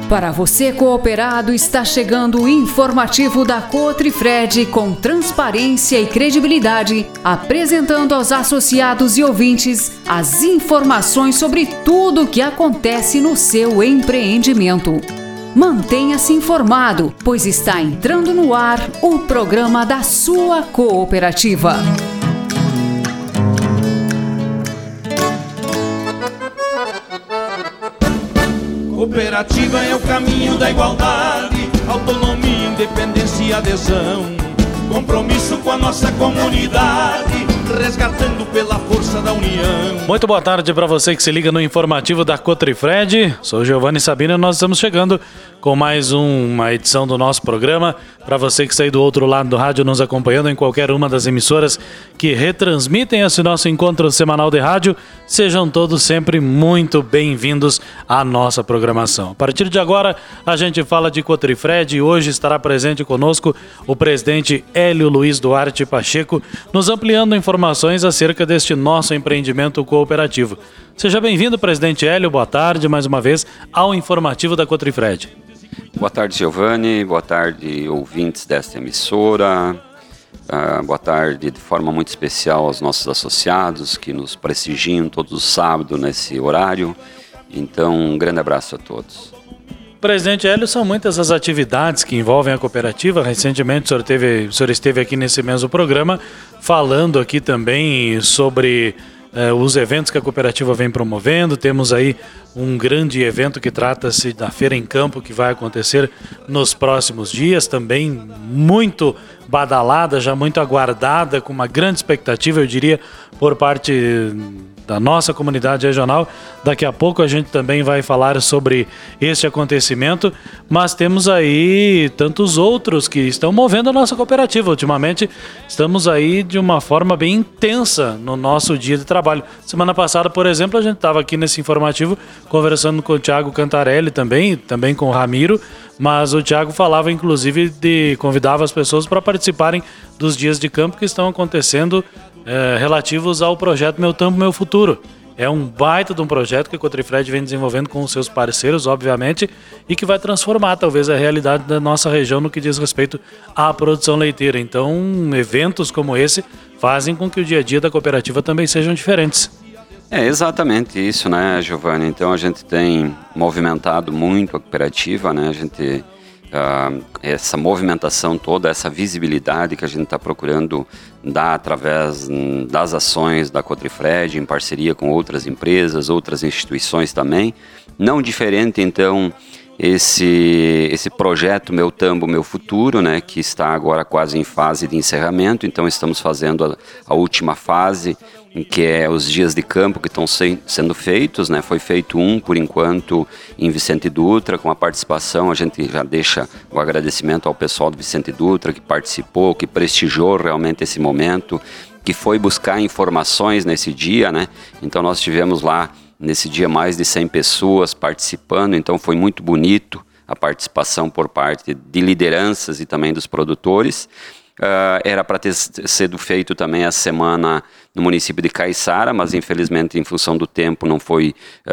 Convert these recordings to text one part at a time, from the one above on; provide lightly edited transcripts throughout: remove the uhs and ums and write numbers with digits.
Para você cooperado, está chegando o informativo da Cotrifred com transparência e credibilidade, apresentando aos associados e ouvintes as informações sobre tudo o que acontece no seu empreendimento. Mantenha-se informado, pois está entrando no ar o programa da sua cooperativa. Cooperativa é o caminho da igualdade, autonomia, independência e adesão. Compromisso com a nossa comunidade, resgatando pela força da união. Muito boa tarde para você que se liga no informativo da Cotrifred. Sou Giovanni Sabino e nós estamos chegando com mais uma edição do nosso programa. Para você que está aí do outro lado do rádio nos acompanhando em qualquer uma das emissoras que retransmitem esse nosso encontro semanal de rádio, sejam todos sempre muito bem-vindos à nossa programação. A partir de agora, a gente fala de Cotrifred e hoje estará presente conosco o presidente Hélio Luiz Duarte Pacheco, nos ampliando informações acerca deste nosso empreendimento cooperativo. Seja bem-vindo, presidente Hélio. Boa tarde, mais uma vez, ao informativo da Cotrifred. Boa tarde, Giovanni. Boa tarde, ouvintes desta emissora. Boa tarde de forma muito especial aos nossos associados que nos prestigiam todos os sábados nesse horário. Então, um grande abraço a todos. Presidente Hélio, são muitas as atividades que envolvem a cooperativa. Recentemente o senhor esteve aqui nesse mesmo programa falando aqui também sobre os eventos que a cooperativa vem promovendo. Temos aí um grande evento que trata-se da Feira em Campo, que vai acontecer nos próximos dias, também muito badalada, já muito aguardada, com uma grande expectativa, eu diria, por parte da nossa comunidade regional. Daqui a pouco a gente também vai falar sobre este acontecimento, mas temos aí tantos outros que estão movendo a nossa cooperativa. Ultimamente estamos aí de uma forma bem intensa no nosso dia de trabalho. Semana passada, por exemplo, a gente estava aqui nesse informativo conversando com o Thiago Cantarelli também com o Ramiro, mas o Thiago falava inclusive convidava as pessoas para participarem dos dias de campo que estão acontecendo relativos ao projeto Meu Tambo, Meu Futuro. É um baita de um projeto que a Cotrifred vem desenvolvendo com os seus parceiros, obviamente, e que vai transformar talvez a realidade da nossa região no que diz respeito à produção leiteira. Então, eventos como esse fazem com que o dia a dia da cooperativa também sejam diferentes. É exatamente isso, né, Giovanni? Então, a gente tem movimentado muito a cooperativa, né? A gente essa movimentação toda, essa visibilidade que a gente está procurando dar através das ações da Cotrifred, em parceria com outras empresas, outras instituições também. Não diferente, então, esse projeto Meu Tambo, Meu Futuro, né, que está agora quase em fase de encerramento. Então, estamos fazendo a última fase, que é os dias de campo que estão sendo feitos, né? Foi feito por enquanto, em Vicente Dutra, com a participação. A gente já deixa o agradecimento ao pessoal do Vicente Dutra, que participou, que prestigiou realmente esse momento, que foi buscar informações nesse dia, né? Então, nós tivemos lá, nesse dia, mais de 100 pessoas participando. Então, foi muito bonito a participação por parte de lideranças e também dos produtores. Era para ter sido feito também a semana no município de Caiçara, mas infelizmente em função do tempo não foi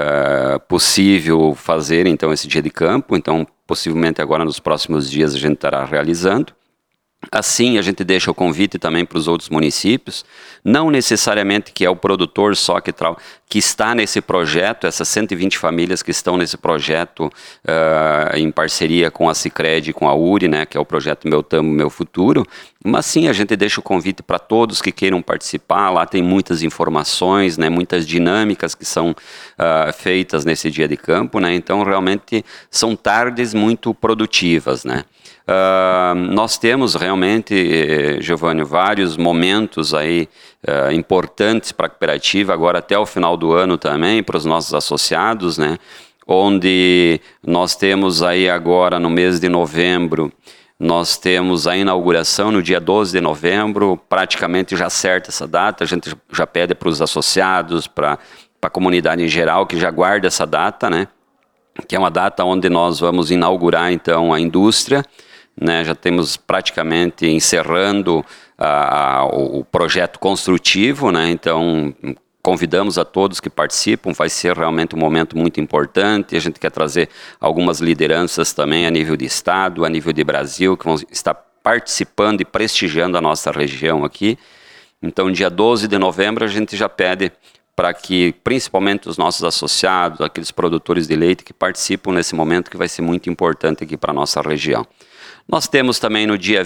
possível fazer então esse dia de campo. Então possivelmente agora nos próximos dias a gente estará realizando. Assim, a gente deixa o convite também para os outros municípios, não necessariamente que é o produtor só que está nesse projeto, essas 120 famílias que estão nesse projeto em parceria com a Sicredi e com a URI, né, que é o projeto Meu Tambo, Meu Futuro, mas sim, a gente deixa o convite para todos que queiram participar. Lá tem muitas informações, né, muitas dinâmicas que são feitas nesse dia de campo, né, então realmente são tardes muito produtivas, né. Nós temos realmente, Giovanni, vários momentos aí importantes para a cooperativa, agora até o final do ano também, para os nossos associados, né? Onde nós temos aí agora no mês de novembro, nós temos a inauguração no dia 12 de novembro, praticamente já certa essa data, a gente já pede para os associados, para a comunidade em geral, que já guarda essa data, né? Que é uma data onde nós vamos inaugurar então a indústria, né? Já temos praticamente encerrando o projeto construtivo, né? Então convidamos a todos que participam, vai ser realmente um momento muito importante. A gente quer trazer algumas lideranças também a nível de estado, a nível de Brasil, que vão estar participando e prestigiando a nossa região aqui. Então, dia 12 de novembro, a gente já pede para que, principalmente os nossos associados, aqueles produtores de leite que participam nesse momento, que vai ser muito importante aqui para a nossa região. Nós temos também no dia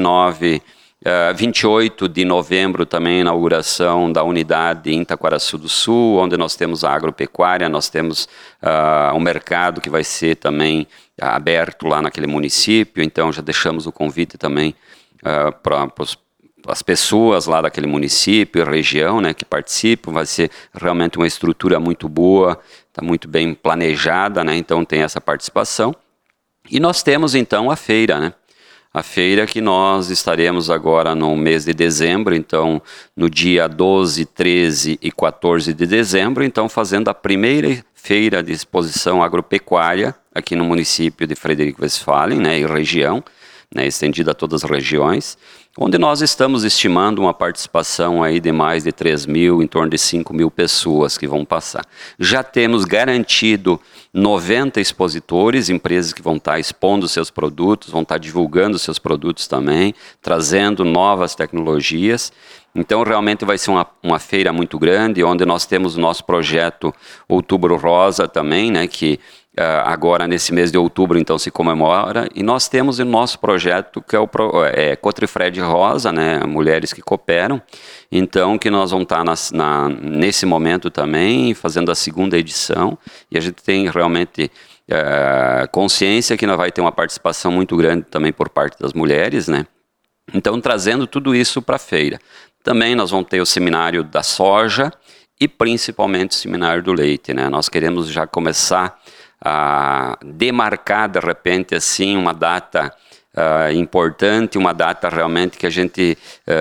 28 de novembro também a inauguração da unidade em Taquaraçu do Sul, onde nós temos a agropecuária, nós temos um mercado que vai ser também aberto lá naquele município, então já deixamos o convite também para as pessoas lá daquele município e região, né, que participam. Vai ser realmente uma estrutura muito boa, está muito bem planejada, né, então tem essa participação. E nós temos então a feira, né? A feira que nós estaremos agora no mês de dezembro, então no dia 12, 13 e 14 de dezembro, então fazendo a primeira feira de exposição agropecuária aqui no município de Frederico Westphalen, né, e região, né, estendida a todas as regiões, onde nós estamos estimando uma participação aí de mais de 3.000, em torno de 5.000 pessoas que vão passar. Já temos garantido 90 expositores, empresas que vão estar expondo seus produtos, vão estar divulgando seus produtos também, trazendo novas tecnologias. Então, realmente vai ser uma feira muito grande, onde nós temos o nosso projeto Outubro Rosa também, né, que agora nesse mês de outubro então se comemora, e nós temos o nosso projeto que é o Cotrifred Rosa, né, mulheres que cooperam, então que nós vamos estar nesse momento também fazendo a segunda edição, e a gente tem realmente consciência que nós vai ter uma participação muito grande também por parte das mulheres, né, então trazendo tudo isso para a feira. Também nós vamos ter o seminário da soja e principalmente o seminário do leite, né, nós queremos já começar a demarcar de repente assim uma data importante, uma data realmente que a gente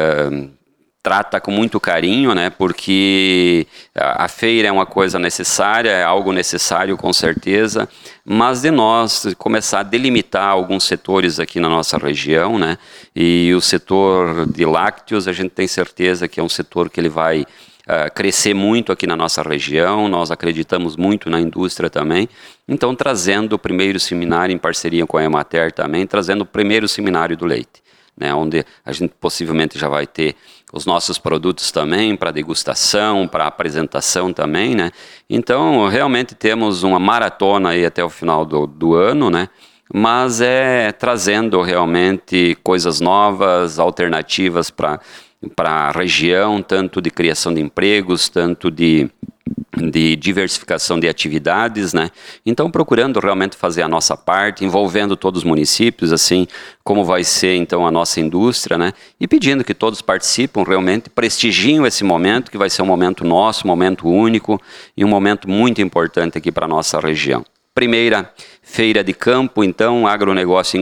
trata com muito carinho, né? Porque a feira é uma coisa necessária, é algo necessário com certeza, mas de nós começar a delimitar alguns setores aqui na nossa região, né? E o setor de lácteos, a gente tem certeza que é um setor que ele vai crescer muito aqui na nossa região, nós acreditamos muito na indústria também, então trazendo o primeiro seminário em parceria com a Emater também, trazendo o primeiro seminário do leite, né, onde a gente possivelmente já vai ter os nossos produtos também para degustação, para apresentação também, né, então realmente temos uma maratona aí até o final do ano, né, mas trazendo realmente coisas novas, alternativas para a região, tanto de criação de empregos, tanto de diversificação de atividades, né? Então, procurando realmente fazer a nossa parte, envolvendo todos os municípios, assim como vai ser então a nossa indústria, né? E pedindo que todos participem, realmente prestigiem esse momento, que vai ser um momento nosso, um momento único e um momento muito importante aqui para a nossa região. Primeira feira de campo, então, agronegócio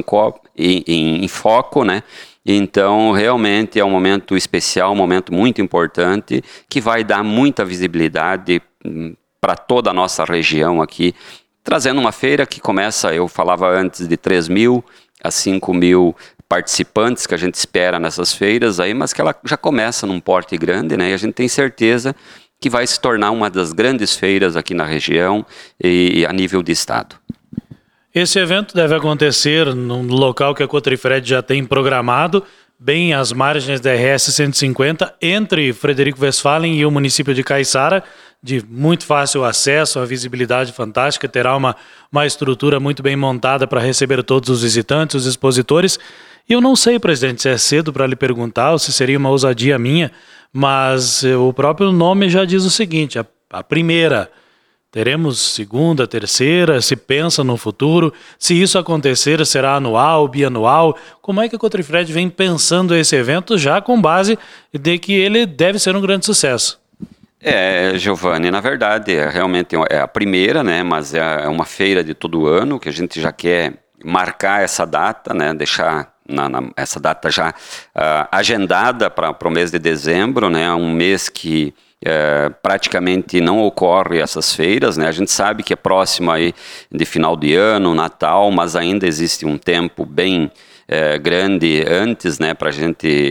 em foco, né? Então, realmente é um momento especial, um momento muito importante, que vai dar muita visibilidade para toda a nossa região aqui, trazendo uma feira que começa, eu falava antes, de 3.000 a 5.000 participantes que a gente espera nessas feiras, aí, mas que ela já começa num porte grande, né? E a gente tem certeza que vai se tornar uma das grandes feiras aqui na região e a nível de estado. Esse evento deve acontecer num local que a Cotrifred já tem programado, bem às margens da RS 150, entre Frederico Westphalen e o município de Caiçara, de muito fácil acesso, a visibilidade fantástica, terá uma estrutura muito bem montada para receber todos os visitantes, os expositores. E eu não sei, presidente, se é cedo para lhe perguntar ou se seria uma ousadia minha, mas o próprio nome já diz o seguinte, a primeira... Teremos segunda, terceira, se pensa no futuro, se isso acontecer será anual, bianual, como é que a Cotrifred vem pensando esse evento já com base de que ele deve ser um grande sucesso? Giovanni, na verdade realmente é a primeira, né, mas é uma feira de todo ano que a gente já quer marcar essa data, né, deixar essa data já agendada para o mês de dezembro, né, um mês que praticamente não ocorre essas feiras, né? A gente sabe que é próximo aí de final de ano, Natal, mas ainda existe um tempo bem grande antes, né, para a gente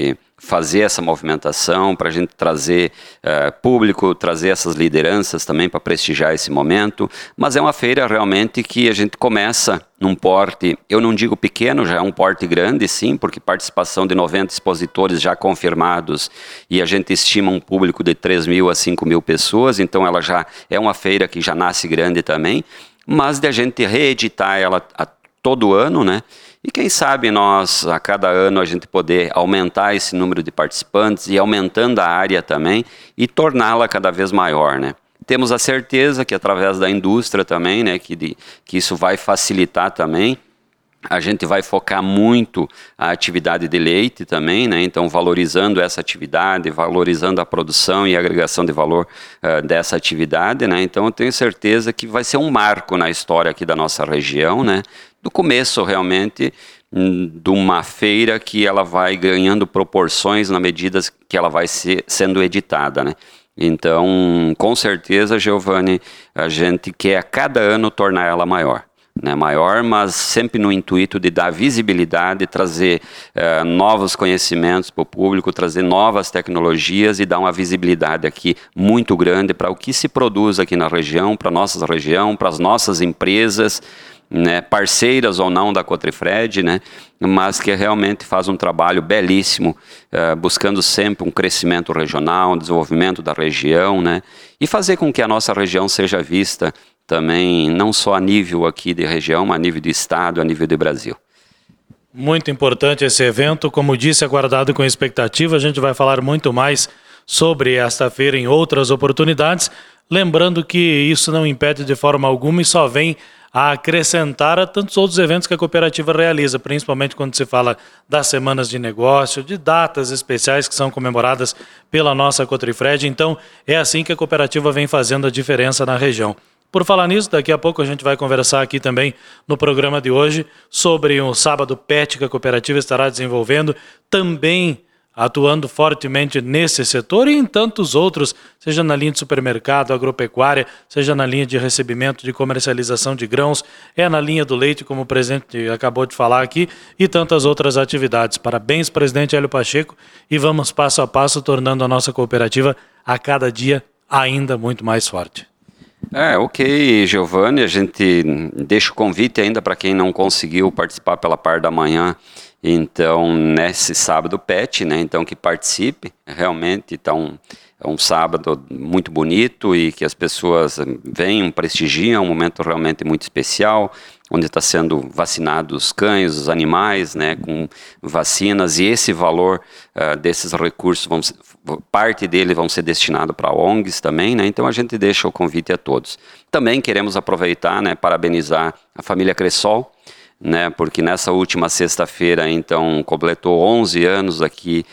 fazer essa movimentação, para a gente trazer público, trazer essas lideranças também para prestigiar esse momento, mas é uma feira realmente que a gente começa num porte, eu não digo pequeno, já é um porte grande sim, porque participação de 90 expositores já confirmados e a gente estima um público de 3.000 a 5.000 pessoas, então ela já é uma feira que já nasce grande também, mas de a gente reeditar ela todo ano, né? E quem sabe nós, a cada ano, a gente poder aumentar esse número de participantes e aumentando a área também e torná-la cada vez maior, né? Temos a certeza que através da indústria também, né, que isso vai facilitar também. A gente vai focar muito a atividade de leite também, né? Então valorizando essa atividade, valorizando a produção e a agregação de valor dessa atividade, né? Então eu tenho certeza que vai ser um marco na história aqui da nossa região, né? Do começo realmente de uma feira que ela vai ganhando proporções na medida que ela vai sendo editada, né? Então, com certeza, Giovanni, a gente quer a cada ano tornar ela maior. Né, maior, mas sempre no intuito de dar visibilidade, trazer novos conhecimentos para o público, trazer novas tecnologias e dar uma visibilidade aqui muito grande para o que se produz aqui na região, para a nossa região, para as nossas empresas, né, parceiras ou não da Cotrifred, né, mas que realmente faz um trabalho belíssimo, buscando sempre um crescimento regional, um desenvolvimento da região, né, e fazer com que a nossa região seja vista também, não só a nível aqui de região, mas a nível de estado, a nível de Brasil. Muito importante esse evento, como disse, aguardado com expectativa. A gente vai falar muito mais sobre esta feira em outras oportunidades, lembrando que isso não impede de forma alguma e só vem a acrescentar a tantos outros eventos que a cooperativa realiza, principalmente quando se fala das semanas de negócio, de datas especiais que são comemoradas pela nossa Cotrifred. Então, é assim que a cooperativa vem fazendo a diferença na região. Por falar nisso, daqui a pouco a gente vai conversar aqui também no programa de hoje sobre o Sábado Pet que a cooperativa estará desenvolvendo, também atuando fortemente nesse setor e em tantos outros, seja na linha de supermercado, agropecuária, seja na linha de recebimento, de comercialização de grãos, é na linha do leite, como o presidente acabou de falar aqui, e tantas outras atividades. Parabéns, presidente Hélio Pacheco, e vamos passo a passo tornando a nossa cooperativa a cada dia ainda muito mais forte. Ok, Giovanni, a gente deixa o convite ainda para quem não conseguiu participar pela parte da manhã, então nesse sábado PET, né, então que participe, realmente, então é um sábado muito bonito e que as pessoas venham, prestigiam, um momento realmente muito especial, onde está sendo vacinados os cães, os animais, né, com vacinas, e esse valor desses recursos, parte dele vão ser destinado para ONGs também, né, então a gente deixa o convite a todos. Também queremos aproveitar, né, parabenizar a família Cressol, né, porque nessa última sexta-feira, então, completou 11 anos aqui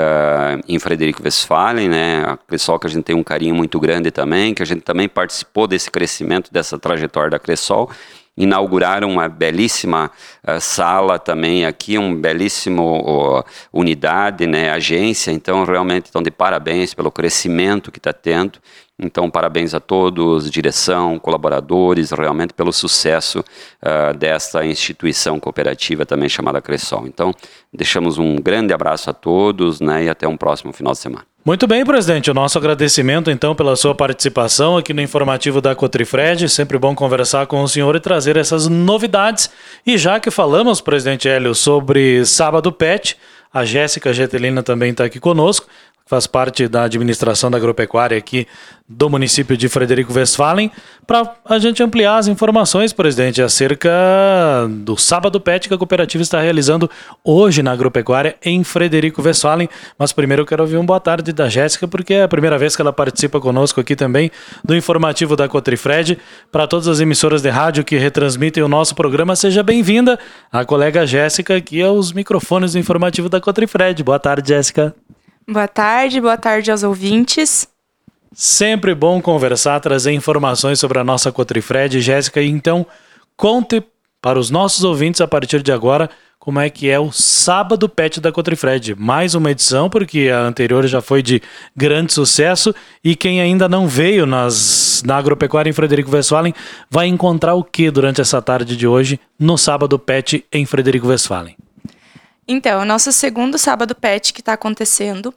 em Frederico Westphalen, né, a Cressol que a gente tem um carinho muito grande também, que a gente também participou desse crescimento, dessa trajetória da Cressol. Inauguraram uma belíssima sala também aqui, uma belíssima unidade, né, agência, então realmente estão de parabéns pelo crescimento que está tendo. Então, parabéns a todos, direção, colaboradores, realmente pelo sucesso desta instituição cooperativa também chamada Cressol. Então, deixamos um grande abraço a todos, né, e até um próximo final de semana. Muito bem, presidente. O nosso agradecimento, então, pela sua participação aqui no informativo da Cotrifred. Sempre bom conversar com o senhor e trazer essas novidades. E já que falamos, presidente Hélio, sobre Sábado Pet, a Jéssica Getelina também está aqui conosco, faz parte da administração da agropecuária aqui do município de Frederico Westphalen, para a gente ampliar as informações, presidente, acerca do Sábado Pet que a cooperativa está realizando hoje na agropecuária em Frederico Westphalen. Mas primeiro eu quero ouvir boa tarde da Jéssica, porque é a primeira vez que ela participa conosco aqui também do informativo da Cotrifred. Para todas as emissoras de rádio que retransmitem o nosso programa, seja bem-vinda a colega Jéssica aqui aos microfones do informativo da Cotrifred. Boa tarde, Jéssica. Boa tarde aos ouvintes. Sempre bom conversar, trazer informações sobre a nossa Cotrifred. Jéssica, então, conte para os nossos ouvintes a partir de agora como é que é o Sábado Pet da Cotrifred. Mais uma edição, porque a anterior já foi de grande sucesso, e quem ainda não veio na agropecuária em Frederico Westphalen vai encontrar o que durante essa tarde de hoje no Sábado Pet em Frederico Westphalen? Então, o nosso segundo Sábado Pet que está acontecendo,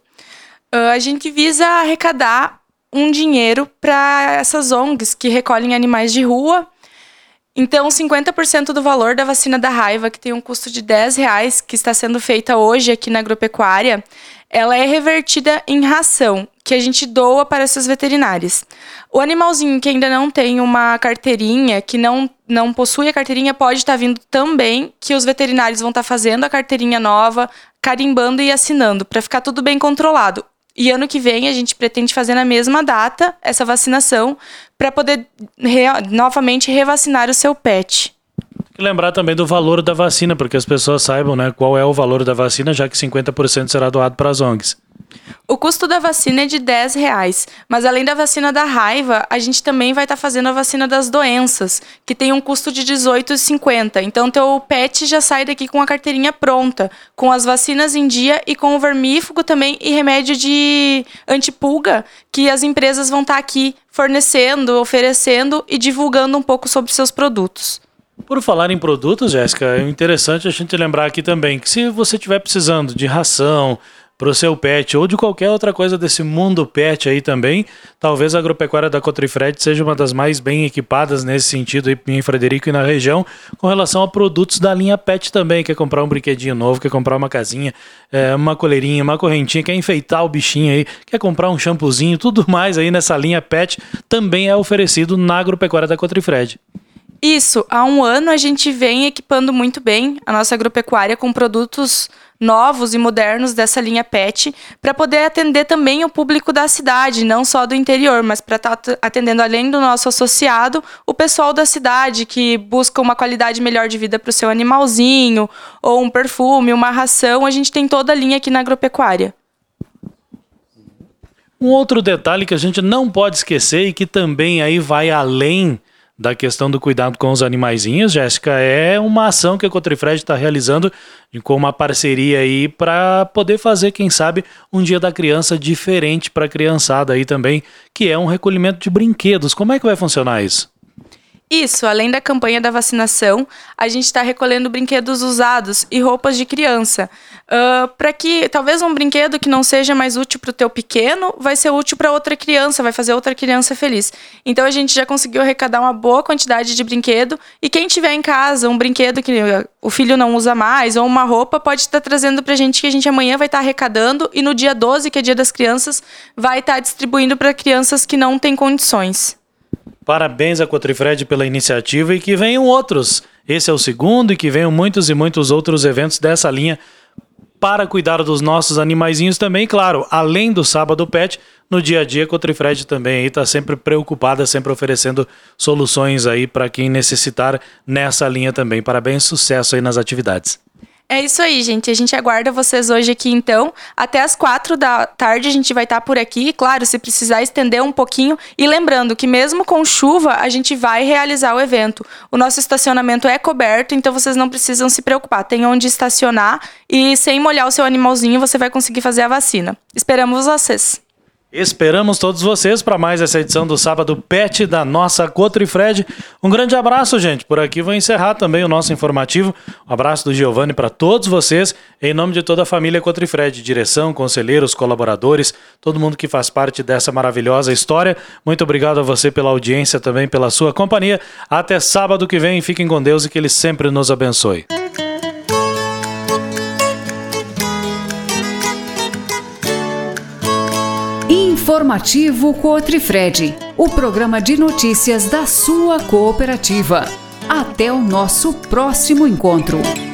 a gente visa arrecadar um dinheiro para essas ONGs que recolhem animais de rua. Então, 50% do valor da vacina da raiva, que tem um custo de R$10, que está sendo feita hoje aqui na agropecuária, ela é revertida em ração, que a gente doa para essas veterinárias. O animalzinho que ainda não tem uma carteirinha, que não possui a carteirinha, pode estar vindo também, que os veterinários vão estar fazendo a carteirinha nova, carimbando e assinando, para ficar tudo bem controlado. E ano que vem a gente pretende fazer na mesma data essa vacinação para poder novamente revacinar o seu pet. Tem que lembrar também do valor da vacina, porque as pessoas saibam, né, qual é o valor da vacina, já que 50% será doado para as ONGs. O custo da vacina é de R$10, mas além da vacina da raiva, a gente também vai estar fazendo a vacina das doenças, que tem um custo de R$18,50. Então, teu pet já sai daqui com a carteirinha pronta, com as vacinas em dia e com o vermífugo também e remédio de antipulga, que as empresas vão estar aqui fornecendo, oferecendo e divulgando um pouco sobre seus produtos. Por falar em produtos, Jéssica, é interessante a gente lembrar aqui também que se você estiver precisando de ração para o seu pet ou de qualquer outra coisa desse mundo pet aí também, talvez a agropecuária da Cotrifred seja uma das mais bem equipadas nesse sentido aí em Frederico e na região, com relação a produtos da linha pet também. Quer comprar um brinquedinho novo, quer comprar uma casinha, uma coleirinha, uma correntinha, quer enfeitar o bichinho aí, quer comprar um shampoozinho, tudo mais aí nessa linha pet também é oferecido na agropecuária da Cotrifred. Isso, há um ano a gente vem equipando muito bem a nossa agropecuária com produtos novos e modernos dessa linha pet, para poder atender também o público da cidade, não só do interior, mas para estar atendendo, além do nosso associado, o pessoal da cidade que busca uma qualidade melhor de vida para o seu animalzinho, ou um perfume, uma ração. A gente tem toda a linha aqui na agropecuária. Um outro detalhe que a gente não pode esquecer e que também aí vai além da questão do cuidado com os animaizinhos, Jéssica, é uma ação que a Cotrifred está realizando com uma parceria aí para poder fazer, quem sabe, um dia da criança diferente para a criançada aí também, que é um recolhimento de brinquedos. Como é que vai funcionar isso? Isso, além da campanha da vacinação, a gente está recolhendo brinquedos usados e roupas de criança. Para que talvez um brinquedo que não seja mais útil para o teu pequeno, vai ser útil para outra criança, vai fazer outra criança feliz. Então a gente já conseguiu arrecadar uma boa quantidade de brinquedo, e quem tiver em casa um brinquedo que o filho não usa mais, ou uma roupa, pode estar trazendo para a gente, que a gente amanhã vai estar arrecadando, e no dia 12, que é dia das crianças, vai estar distribuindo para crianças que não têm condições. Parabéns à Cotrifred pela iniciativa, e que venham outros. Esse é o segundo, e que venham muitos e muitos outros eventos dessa linha para cuidar dos nossos animaizinhos também. Claro, além do Sábado Pet, no dia a dia a Cotrifred também está sempre preocupada, sempre oferecendo soluções aí para quem necessitar nessa linha também. Parabéns, sucesso aí nas atividades. É isso aí, gente. A gente aguarda vocês hoje aqui, então. Até às 4 da tarde a gente vai estar por aqui. Claro, se precisar estender um pouquinho. E lembrando que mesmo com chuva, a gente vai realizar o evento. O nosso estacionamento é coberto, então vocês não precisam se preocupar. Tem onde estacionar e sem molhar o seu animalzinho, você vai conseguir fazer a vacina. Esperamos vocês. Esperamos todos vocês para mais essa edição do Sábado Pet da nossa Cotrifred. Um grande abraço, gente. Por aqui vou encerrar também o nosso informativo. Um abraço do Giovanni para todos vocês, em nome de toda a família Cotrifred, direção, conselheiros, colaboradores, todo mundo que faz parte dessa maravilhosa história. Muito obrigado a você pela audiência, também pela sua companhia. Até sábado que vem. Fiquem com Deus e que Ele sempre nos abençoe. Informativo Cotrifred, o programa de notícias da sua cooperativa. Até o nosso próximo encontro.